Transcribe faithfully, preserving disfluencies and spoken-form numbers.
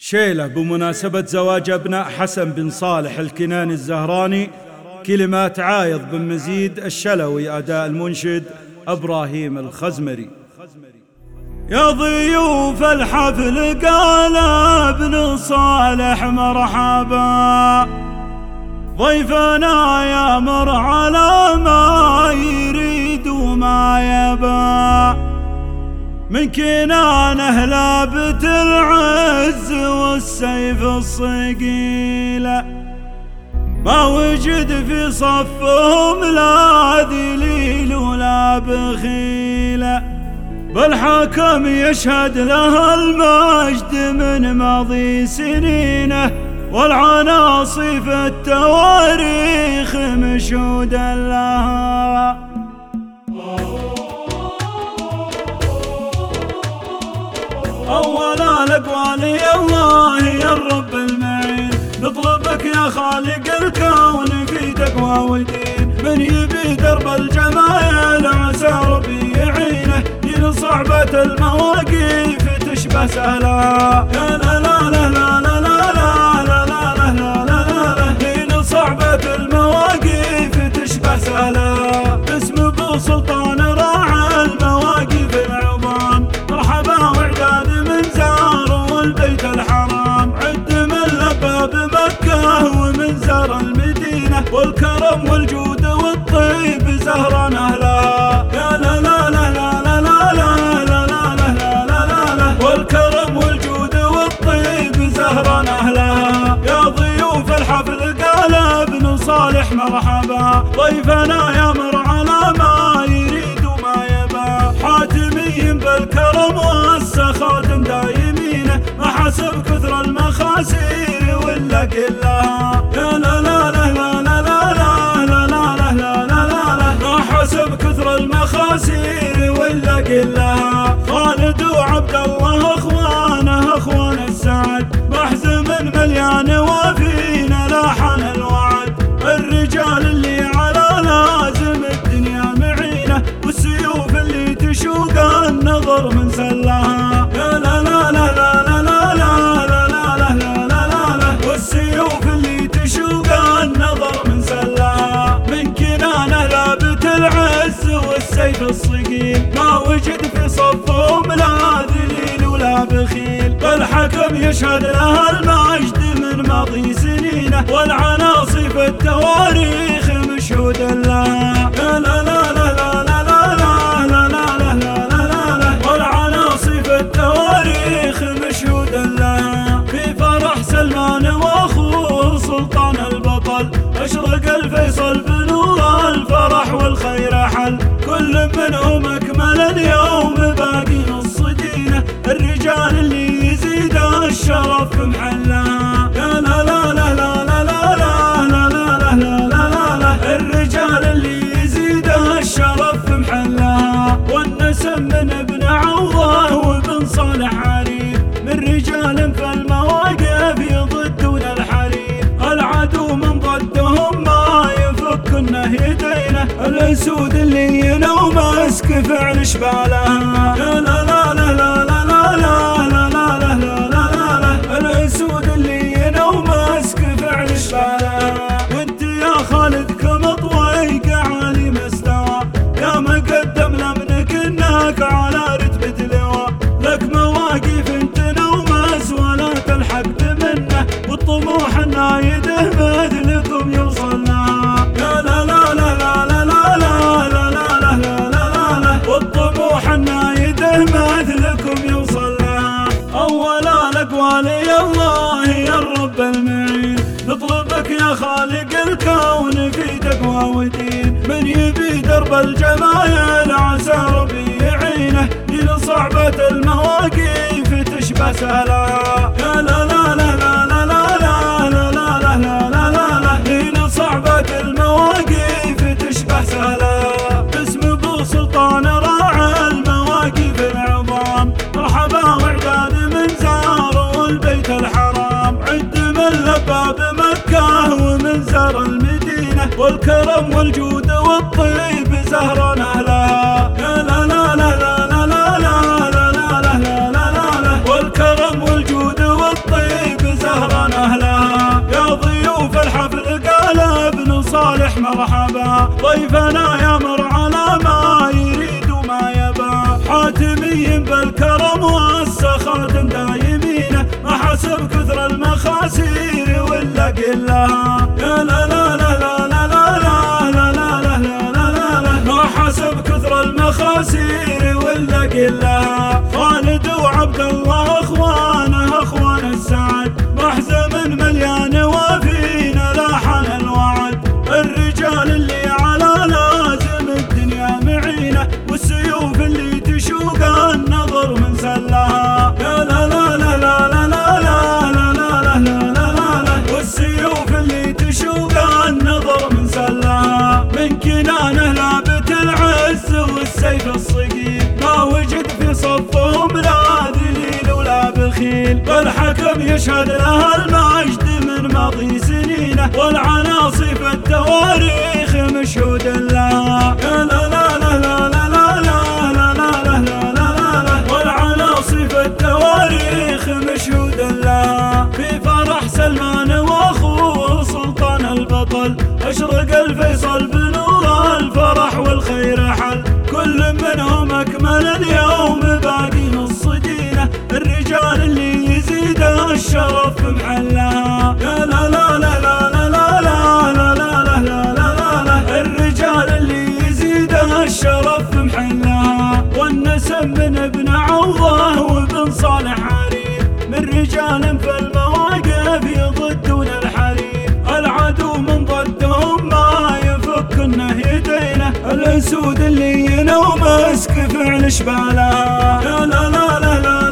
شيلة بمناسبة زواج أبناء حسن بن صالح الكناني الزهراني. كلمات عايض بن مزيد الشلوي، أداء المنشد إبراهيم الخزمري. يا ضيوف الحفل قال ابن صالح مرحبا، ضيفنا يامر على ما يريد وما يبا، من كنانه لابت العز والسيف الصقيله، ما وجد في صفهم لا ذليل ولا بخيله، بالحكم يشهد له المجد من ماضي سنينه، والعناصي في التواريخ مشهودا لها. أولا الأقوال يا الله يا الرب المعين، نطلبك يا خالق الكون في تقوى ودين، من يبي درب الجمايل عسى ربي يعينه، ين صعبة المواقف تشبه سهلها، يا لا لا لا لا لا لا لا لا لا لا لا، ين صعبة المواقف تشبه سهلها، اسم ابو سلطان راعى المواقف العظام، مرحبا وعداد من زار والبيت الحرام، عد من لبى بمكة ومن زار المدينة، والكرم والجود والطيب زهران أهلها، يا لا لا لا لا لا لا لا لا لا لا لا لا، والكرم والجود والطيب زهران أهلها. يا ضيوف الحفل قال ابن صالح مرحبا، ضيفنا يامر على ما يريد وما يبا، حاتمي بالكرم والسخاتم دايمينه، ما حسب كثر المخاسير ولا كلها، يا لا لا لا لا لا لا لا لا لا لا لا، ما حسب كثر المخاسير ولا كلها، خالد وعبد الله اخوانه اخوان السعد، محزم مليان وفينا لاحن الوعد، الرجال اللي على لازم الدنيا معينه، والسيوف اللي تشوق النظر من سلها، يا لا لا لا لا لا لا لا لا لا لا لا، والسيوف اللي تشوق النظر من سلها، من كنانه لابت العز والسيف الصقيل، ما وجد في صفهم لا ذليل ولا بخيل، بالحكم يشهد له المجد من ماضي سنينه، والعناصي في التواريخ مشهودا لها، لا لا لا لا لا لا لا لا لا لا لا لا، والعناصي في التواريخ مشهودا لها، في فرح سلمان واخوه سلطان البطل، اشرق الفيصل بنور الفرح والخير حل، كل منهم اكمل اليوم باقي نص دينه، الرجال اللي يزيد الشرف محلها، يا لا لا لا لا لا لا لا لا لا لا لا، الرجال اللي يزيد الشرف محلها، والنسب من ابن عوضه وابن صالح عريف، من رجال في المواقف يضدون الحريف، العدو من ضدهم ما يفكن يدينه، الاسود اللي ينو ماسك فعل شبالها، يا لا لا لا لا لا لا لا لا لا لا لا لا، الاسود اللي ينو ماسك فعل شبالها، وانت يا خالد كمطويق عالي مستوى، يا مقدم لمنك انك على رتبة لواء، لك مواقف انت نومس ولا تلحق بمنه، والطموح النايده مثلكم يوصلنا، يا لا لا لا لا لا لا لا لا لا لا لا لا، والطموح النايده مثلكم يوصلنا. اولا الاقوال يا الله يا الرب المعين، نطلبك يا خالق الكون في تقوى ودين، من يبي درب الجمايل عسى ربي يعينه، ين صعبة المواقف تشبه سهلها، يا لا لا لا لا لا لا لا لا لا لا لا لا لا، ين صعبة المواقف تشبه سهلها، اسم ابو سلطان راعى المواقف العظام، مرحبا وعداد من زار والبيت الحرام، عد من لبى بمكة ومن زار المدينة، والكرم والجود والطيب زهران أهلها، يا لا لا لا لا لا لا لا لا لا لا لا لا، والكرم والجود والطيب ضيفنا يمر على ما يريد وما يبى، حاتمي بالكرم والسخاء دايمين، ما حسب كثر المخاسير ولا قلها. يا لا لا لا لا لا لا لا لا لا لا لا لا، ما حسب كثر المخاسير ولا قلها. خالد وعبد الله اخوانه اخوان السعد، محزم مليان وفينا لاحن الوعد. الرجال اللي على لازم الدنيا معينه، والسيوف اللي تشوق النظر من سلها. يا لا لا لا لا لا لا لا لا لا لا لا لا، والسيوف اللي تشوق النظر من سلها. من كنانه لابت العز والسيف الصقيل، ما وجد في صفهم لا ذليل ولا بخيل. والحكم يشهد له المجد من ماضي سنينه، والعناصف التواريخ مشهود لها. يا لا لا لا لا لا لا لا لا لا لا لا لا، والعناصف التواريخ مشهود لها. في فرح سلمان واخوه سلطان البطل، اشرق الفيصل بنور الفرح والخير حل. كل منهم اكمل اليوم باقي نص دينه، الرجال اللي يزيد الشرف بمحلها. يا لا لا لا لا لا لا لا لا لا لا لا لا، الرجال اللي يزيد الشرف بمحلها. والنسب من ابن عوضه وابن صالح عريف، من رجال في المواقف يضدون الحريم. العدو من ضدهم ما يفك النهيتينه، الاسود اللي ينومسك فعل شبالها. يا لا لا لا لا